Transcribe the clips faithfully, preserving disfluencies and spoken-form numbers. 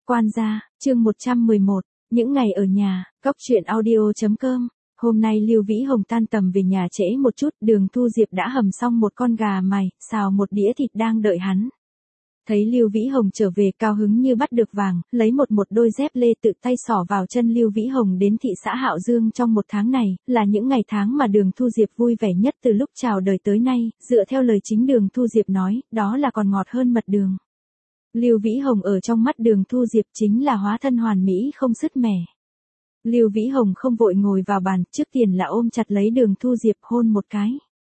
Quan gia, chương một trăm mười một, những ngày ở nhà, Cóc truyện audio chấm com. Hôm nay Lưu Vĩ Hồng tan tầm về nhà trễ một chút, Đường Thu Diệp đã hầm xong một con gà mài, xào một đĩa thịt đang đợi hắn. Thấy Lưu Vĩ Hồng trở về cao hứng như bắt được vàng, lấy một một đôi dép lê tự tay xỏ vào chân Lưu Vĩ Hồng đến thị xã Hạo Dương trong một tháng này, là những ngày tháng mà Đường Thu Diệp vui vẻ nhất từ lúc chào đời tới nay, dựa theo lời chính Đường Thu Diệp nói, đó là còn ngọt hơn mật đường. Lưu Vĩ Hồng ở trong mắt Đường Thu Diệp chính là hóa thân hoàn mỹ không sứt mẻ. Lưu Vĩ Hồng không vội ngồi vào bàn, trước tiên là ôm chặt lấy Đường Thu Diệp hôn một cái.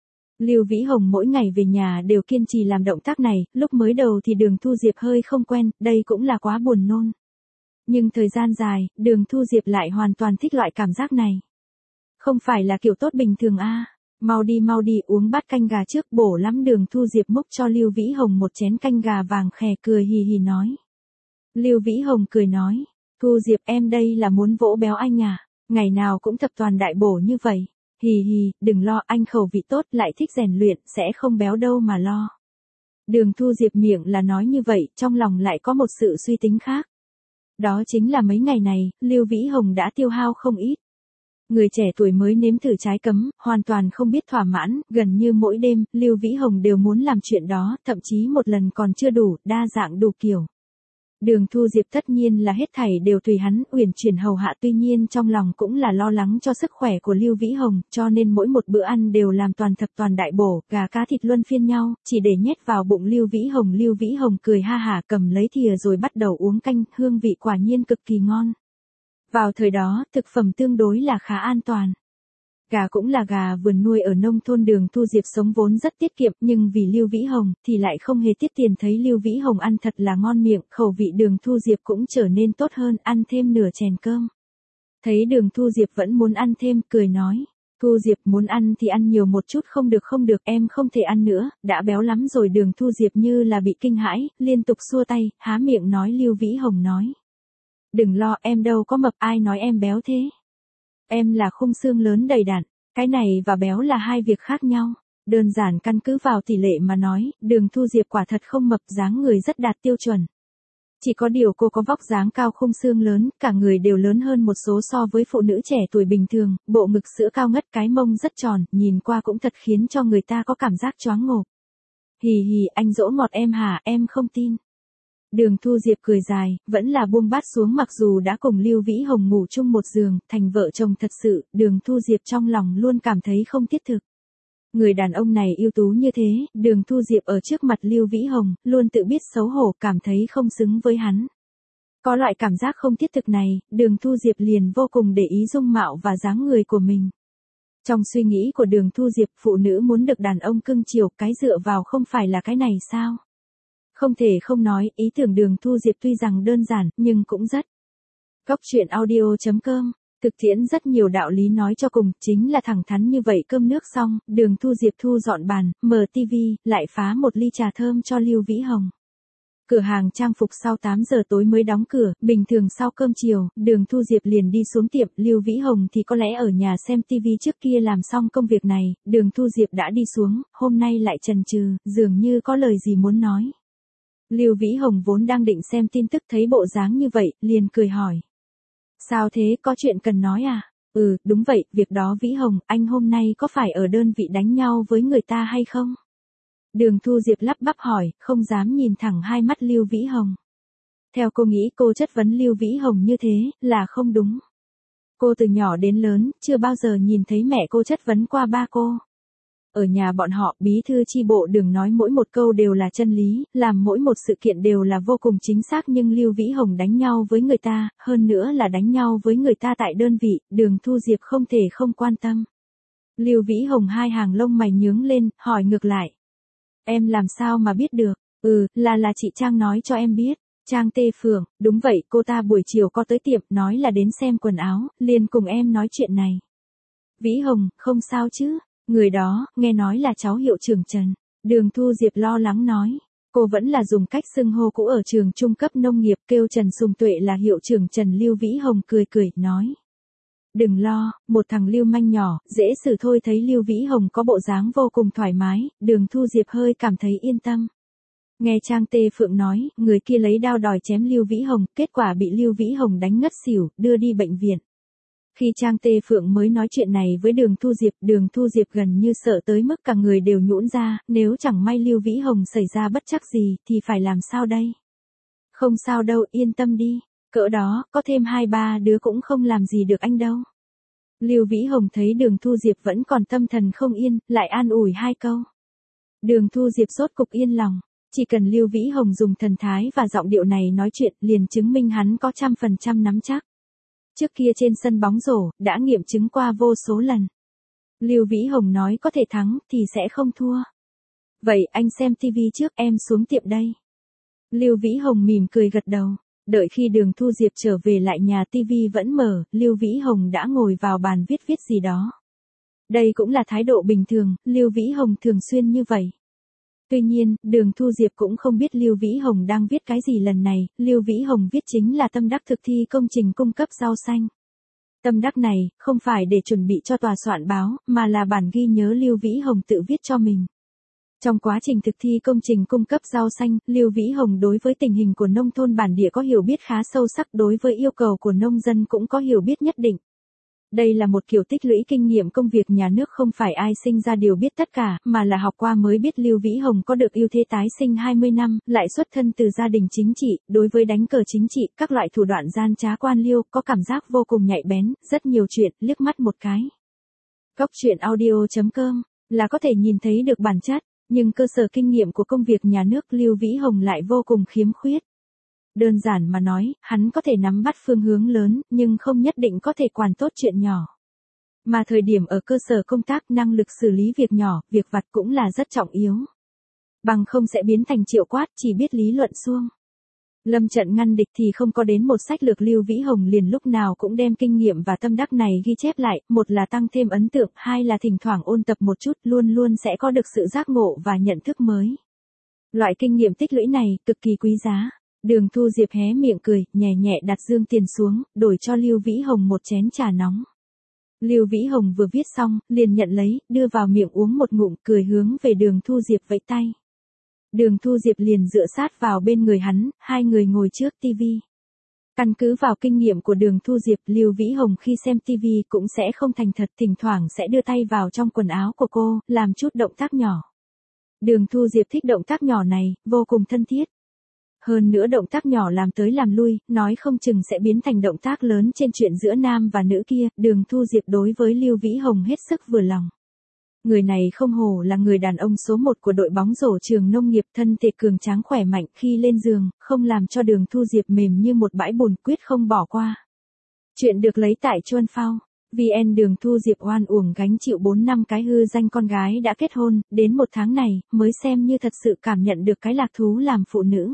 Lưu Vĩ Hồng mỗi ngày về nhà đều kiên trì làm động tác này, lúc mới đầu thì Đường Thu Diệp hơi không quen, đây cũng là quá buồn nôn. Nhưng thời gian dài, Đường Thu Diệp lại hoàn toàn thích loại cảm giác này. Không phải là kiểu tốt bình thường a. À. Mau đi mau đi uống bát canh gà trước, bổ lắm. Đường Thu Diệp múc cho Lưu Vĩ Hồng một chén canh gà vàng khè, cười hì hì nói. Lưu Vĩ Hồng cười nói, Thu Diệp em đây là muốn vỗ béo anh à, ngày nào cũng thập toàn đại bổ như vậy. Hì hì, đừng lo, anh khẩu vị tốt, lại thích rèn luyện, sẽ không béo đâu mà lo. Đường Thu Diệp miệng là nói như vậy, trong lòng lại có một sự suy tính khác. Đó chính là mấy ngày này, Lưu Vĩ Hồng đã tiêu hao không ít. Người trẻ tuổi mới nếm thử trái cấm, hoàn toàn không biết thỏa mãn, gần như mỗi đêm, Lưu Vĩ Hồng đều muốn làm chuyện đó, thậm chí một lần còn chưa đủ, đa dạng đủ kiểu. Đường Thu Diệp tất nhiên là hết thảy đều tùy hắn, uyển chuyển hầu hạ, tuy nhiên trong lòng cũng là lo lắng cho sức khỏe của Lưu Vĩ Hồng, cho nên mỗi một bữa ăn đều làm toàn thập toàn đại bổ, gà cá thịt luân phiên nhau, chỉ để nhét vào bụng Lưu Vĩ Hồng. Lưu Vĩ Hồng cười ha hả cầm lấy thìa rồi bắt đầu uống canh, hương vị quả nhiên cực kỳ ngon. Vào thời đó, thực phẩm tương đối là khá an toàn. Gà cũng là gà vườn nuôi ở nông thôn. Đường Thu Diệp sống vốn rất tiết kiệm, nhưng vì Lưu Vĩ Hồng thì lại không hề tiết tiền. Thấy Lưu Vĩ Hồng ăn thật là ngon miệng, khẩu vị Đường Thu Diệp cũng trở nên tốt hơn, ăn thêm nửa chén cơm. Thấy Đường Thu Diệp vẫn muốn ăn thêm, cười nói, Thu Diệp muốn ăn thì ăn nhiều một chút, không được không được, em không thể ăn nữa, đã béo lắm rồi. Đường Thu Diệp như là bị kinh hãi, liên tục xua tay, há miệng nói. Lưu Vĩ Hồng nói, đừng lo, em đâu có mập, ai nói em béo thế. Em là khung xương lớn đầy đặn, cái này và béo là hai việc khác nhau. Đơn giản căn cứ vào tỷ lệ mà nói, Đường Thu Diệp quả thật không mập, dáng người rất đạt tiêu chuẩn. Chỉ có điều cô có vóc dáng cao, khung xương lớn, cả người đều lớn hơn một số so với phụ nữ trẻ tuổi bình thường, bộ ngực sữa cao ngất, cái mông rất tròn, nhìn qua cũng thật khiến cho người ta có cảm giác choáng ngộp. Hì hì, anh dỗ ngọt em hả, em không tin. Đường Thu Diệp cười dài, vẫn là buông bát xuống. Mặc dù đã cùng Lưu Vĩ Hồng ngủ chung một giường, thành vợ chồng thật sự, Đường Thu Diệp trong lòng luôn cảm thấy không thiết thực. Người đàn ông này ưu tú như thế, Đường Thu Diệp ở trước mặt Lưu Vĩ Hồng, luôn tự biết xấu hổ, cảm thấy không xứng với hắn. Có loại cảm giác không thiết thực này, Đường Thu Diệp liền vô cùng để ý dung mạo và dáng người của mình. Trong suy nghĩ của Đường Thu Diệp, phụ nữ muốn được đàn ông cưng chiều, cái dựa vào không phải là cái này sao? Không thể không nói, ý tưởng Đường Thu Diệp tuy rằng đơn giản, nhưng cũng rất. Cóc truyện audio chấm com, thực tiễn rất nhiều đạo lý, nói cho cùng, chính là thẳng thắn như vậy. Cơm nước xong, Đường Thu Diệp thu dọn bàn, mở tivi, lại phá một ly trà thơm cho Lưu Vĩ Hồng. Cửa hàng trang phục sau tám giờ tối mới đóng cửa, bình thường sau cơm chiều, Đường Thu Diệp liền đi xuống tiệm, Lưu Vĩ Hồng thì có lẽ ở nhà xem tivi. Trước kia làm xong công việc này, Đường Thu Diệp đã đi xuống, hôm nay lại chần chừ, dường như có lời gì muốn nói. Lưu Vĩ Hồng vốn đang định xem tin tức, thấy bộ dáng như vậy, liền cười hỏi. Sao thế, có chuyện cần nói à? Ừ, đúng vậy, việc đó Vĩ Hồng, anh hôm nay có phải ở đơn vị đánh nhau với người ta hay không? Đường Thu Diệp lắp bắp hỏi, không dám nhìn thẳng hai mắt Lưu Vĩ Hồng. Theo cô nghĩ, cô chất vấn Lưu Vĩ Hồng như thế, là không đúng. Cô từ nhỏ đến lớn, chưa bao giờ nhìn thấy mẹ cô chất vấn qua ba cô. Ở nhà bọn họ, bí thư chi bộ Đường nói mỗi một câu đều là chân lý, làm mỗi một sự kiện đều là vô cùng chính xác, nhưng Lưu Vĩ Hồng đánh nhau với người ta, hơn nữa là đánh nhau với người ta tại đơn vị, Đường Thu Diệp không thể không quan tâm. Lưu Vĩ Hồng hai hàng lông mày nhướng lên, hỏi ngược lại. Em làm sao mà biết được? Ừ, là là chị Trang nói cho em biết. Trang Tê Phượng, đúng vậy, cô ta buổi chiều có tới tiệm, nói là đến xem quần áo, liền cùng em nói chuyện này. Vĩ Hồng, không sao chứ? Người đó, nghe nói là cháu hiệu trưởng Trần. Đường Thu Diệp lo lắng nói. Cô vẫn là dùng cách xưng hô cũ ở trường trung cấp nông nghiệp, kêu Trần Sùng Tuệ là hiệu trưởng Trần. Lưu Vĩ Hồng cười cười, nói. Đừng lo, một thằng lưu manh nhỏ, dễ xử thôi. Thấy Lưu Vĩ Hồng có bộ dáng vô cùng thoải mái, Đường Thu Diệp hơi cảm thấy yên tâm. Nghe Trang Tê Phượng nói, người kia lấy đao đòi chém Lưu Vĩ Hồng, kết quả bị Lưu Vĩ Hồng đánh ngất xỉu, đưa đi bệnh viện. Khi Trang Tê Phượng mới nói chuyện này với Đường Thu Diệp, Đường Thu Diệp gần như sợ tới mức cả người đều nhũn ra, nếu chẳng may Lưu Vĩ Hồng xảy ra bất trắc gì, thì phải làm sao đây? Không sao đâu, yên tâm đi, cỡ đó, có thêm hai ba đứa cũng không làm gì được anh đâu. Lưu Vĩ Hồng thấy Đường Thu Diệp vẫn còn tâm thần không yên, lại an ủi hai câu. Đường Thu Diệp rốt cục yên lòng, chỉ cần Lưu Vĩ Hồng dùng thần thái và giọng điệu này nói chuyện liền chứng minh hắn có trăm phần trăm nắm chắc. Trước kia trên sân bóng rổ, đã nghiệm chứng qua vô số lần. Lưu Vĩ Hồng nói có thể thắng thì sẽ không thua. Vậy anh xem tivi trước, em xuống tiệm đây. Lưu Vĩ Hồng mỉm cười gật đầu. Đợi khi Đường Thu Diệp trở về lại nhà tivi vẫn mở, Lưu Vĩ Hồng đã ngồi vào bàn viết viết gì đó. Đây cũng là thái độ bình thường, Lưu Vĩ Hồng thường xuyên như vậy. Tuy nhiên, Đường Thu Diệp cũng không biết Lưu Vĩ Hồng đang viết cái gì lần này, Lưu Vĩ Hồng viết chính là tâm đắc thực thi công trình cung cấp rau xanh. Tâm đắc này, không phải để chuẩn bị cho tòa soạn báo, mà là bản ghi nhớ Lưu Vĩ Hồng tự viết cho mình. Trong quá trình thực thi công trình cung cấp rau xanh, Lưu Vĩ Hồng đối với tình hình của nông thôn bản địa có hiểu biết khá sâu sắc, đối với yêu cầu của nông dân cũng có hiểu biết nhất định. Đây là một kiểu tích lũy kinh nghiệm công việc nhà nước, không phải ai sinh ra đều biết tất cả, mà là học qua mới biết. Lưu Vĩ Hồng có được ưu thế tái sinh hai mươi năm, lại xuất thân từ gia đình chính trị, đối với đánh cờ chính trị, các loại thủ đoạn gian trá quan liêu, có cảm giác vô cùng nhạy bén, rất nhiều chuyện, liếc mắt một cái. Góc truyện audio chấm com là có thể nhìn thấy được bản chất, nhưng cơ sở kinh nghiệm của công việc nhà nước Lưu Vĩ Hồng lại vô cùng khiếm khuyết. Đơn giản mà nói, hắn có thể nắm bắt phương hướng lớn, nhưng không nhất định có thể quản tốt chuyện nhỏ. Mà thời điểm ở cơ sở công tác, năng lực xử lý việc nhỏ, việc vặt cũng là rất trọng yếu. Bằng không sẽ biến thành triệu quát, chỉ biết lý luận suông. Lâm trận ngăn địch thì không có đến một sách lược. Lưu Vĩ Hồng liền lúc nào cũng đem kinh nghiệm và tâm đắc này ghi chép lại, một là tăng thêm ấn tượng, hai là thỉnh thoảng ôn tập một chút, luôn luôn sẽ có được sự giác ngộ và nhận thức mới. Loại kinh nghiệm tích lũy này, cực kỳ quý giá. Đường Thu Diệp hé miệng cười, nhẹ nhẹ đặt dương tiền xuống, đổi cho Lưu Vĩ Hồng một chén trà nóng. Lưu Vĩ Hồng vừa viết xong, liền nhận lấy, đưa vào miệng uống một ngụm, cười hướng về Đường Thu Diệp vẫy tay. Đường Thu Diệp liền dựa sát vào bên người hắn, hai người ngồi trước tivi. Căn cứ vào kinh nghiệm của Đường Thu Diệp, Lưu Vĩ Hồng khi xem tivi cũng sẽ không thành thật, thỉnh thoảng sẽ đưa tay vào trong quần áo của cô, làm chút động tác nhỏ. Đường Thu Diệp thích động tác nhỏ này, vô cùng thân thiết. Hơn nữa động tác nhỏ làm tới làm lui, nói không chừng sẽ biến thành động tác lớn trên chuyện giữa nam và nữ kia. Đường Thu Diệp đối với Lưu Vĩ Hồng hết sức vừa lòng. Người này không hổ là người đàn ông số một của đội bóng rổ trường nông nghiệp, thân thể cường tráng khỏe mạnh, khi lên giường, không làm cho Đường Thu Diệp mềm như một bãi bùn, quyết không bỏ qua. Chuyện được lấy tại Chuan Phao. vê en Đường Thu Diệp oan uổng gánh chịu bốn năm cái hư danh con gái đã kết hôn, đến một tháng này, mới xem như thật sự cảm nhận được cái lạc thú làm phụ nữ.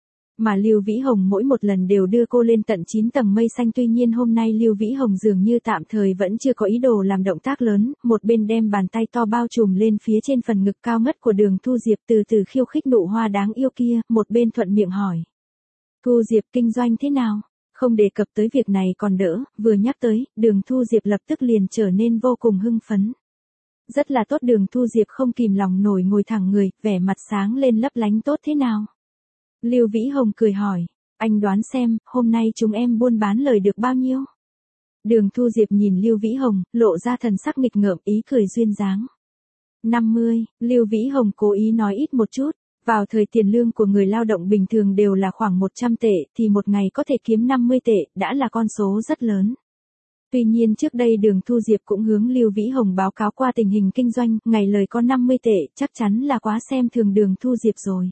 Mà Lưu Vĩ Hồng mỗi một lần đều đưa cô lên tận chín tầng mây xanh. Tuy nhiên hôm nay Lưu Vĩ Hồng dường như tạm thời vẫn chưa có ý đồ làm động tác lớn, một bên đem bàn tay to bao trùm lên phía trên phần ngực cao ngất của Đường Thu Diệp, từ từ khiêu khích nụ hoa đáng yêu kia, một bên thuận miệng hỏi. Thu Diệp, kinh doanh thế nào? Không đề cập tới việc này còn đỡ, vừa nhắc tới, Đường Thu Diệp lập tức liền trở nên vô cùng hưng phấn. Rất là tốt. Đường Thu Diệp không kìm lòng nổi ngồi thẳng người, vẻ mặt sáng lên lấp lánh. Tốt thế nào? Lưu Vĩ Hồng cười hỏi, anh đoán xem, hôm nay chúng em buôn bán lời được bao nhiêu? Đường Thu Diệp nhìn Lưu Vĩ Hồng, lộ ra thần sắc nghịch ngợm, ý cười duyên dáng. năm mươi, Lưu Vĩ Hồng cố ý nói ít một chút, vào thời tiền lương của người lao động bình thường đều là khoảng một trăm tệ, thì một ngày có thể kiếm năm mươi tệ, đã là con số rất lớn. Tuy nhiên trước đây Đường Thu Diệp cũng hướng Lưu Vĩ Hồng báo cáo qua tình hình kinh doanh, ngày lời có năm mươi tệ, chắc chắn là quá xem thường Đường Thu Diệp rồi.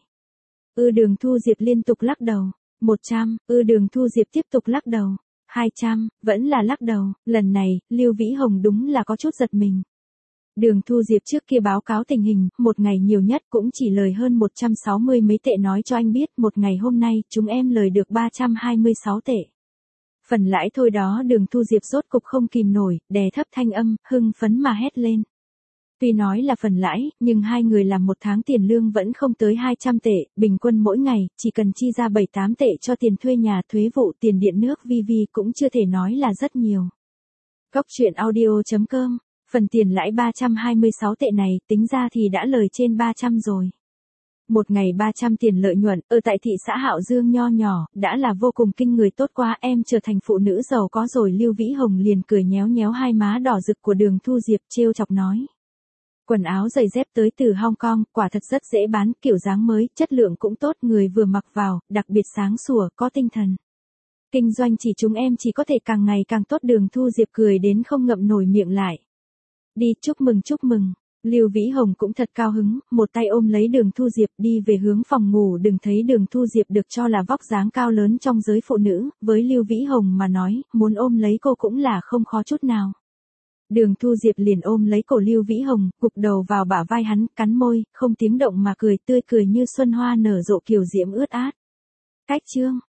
Ư Đường Thu Diệp liên tục lắc đầu. một trăm, ư Đường Thu Diệp tiếp tục lắc đầu. hai trăm, vẫn là lắc đầu. Lần này, Lưu Vĩ Hồng đúng là có chút giật mình. Đường Thu Diệp trước kia báo cáo tình hình, một ngày nhiều nhất cũng chỉ lời hơn một trăm sáu mươi mấy tệ, nói cho anh biết, một ngày hôm nay, chúng em lời được ba trăm hai mươi sáu tệ. Phần lãi thôi đó. Đường Thu Diệp rốt cục không kìm nổi, đè thấp thanh âm, hưng phấn mà hét lên. Tuy nói là phần lãi, nhưng hai người làm một tháng tiền lương vẫn không tới hai trăm tệ, bình quân mỗi ngày, chỉ cần chi ra bảy tám tệ cho tiền thuê nhà, thuế vụ, tiền điện nước vê vê cũng chưa thể nói là rất nhiều. Góc truyện audio chấm com, phần tiền lãi ba trăm hai mươi sáu tệ này, tính ra thì đã lời trên ba trăm rồi. Một ngày ba trăm tiền lợi nhuận, ở tại thị xã Hạo Dương nho nhỏ, đã là vô cùng kinh người, tốt quá, em trở thành phụ nữ giàu có rồi. Lưu Vĩ Hồng liền cười nhéo nhéo hai má đỏ rực của Đường Thu Diệp, trêu chọc nói. Quần áo giày dép tới từ Hong Kong, quả thật rất dễ bán, kiểu dáng mới, chất lượng cũng tốt, người vừa mặc vào, đặc biệt sáng sủa, có tinh thần. Kinh doanh chỉ chúng em chỉ có thể càng ngày càng tốt. Đường Thu Diệp cười đến không ngậm nổi miệng lại. Đi, chúc mừng chúc mừng. Lưu Vĩ Hồng cũng thật cao hứng, một tay ôm lấy Đường Thu Diệp đi về hướng phòng ngủ. Đừng thấy Đường Thu Diệp được cho là vóc dáng cao lớn trong giới phụ nữ, với Lưu Vĩ Hồng mà nói, muốn ôm lấy cô cũng là không khó chút nào. Đường Thu Diệp liền ôm lấy cổ Lưu Vĩ Hồng, gục đầu vào bả vai hắn, cắn môi, không tiếng động mà cười, tươi cười như xuân hoa nở rộ, kiều diễm ướt át. Cách chương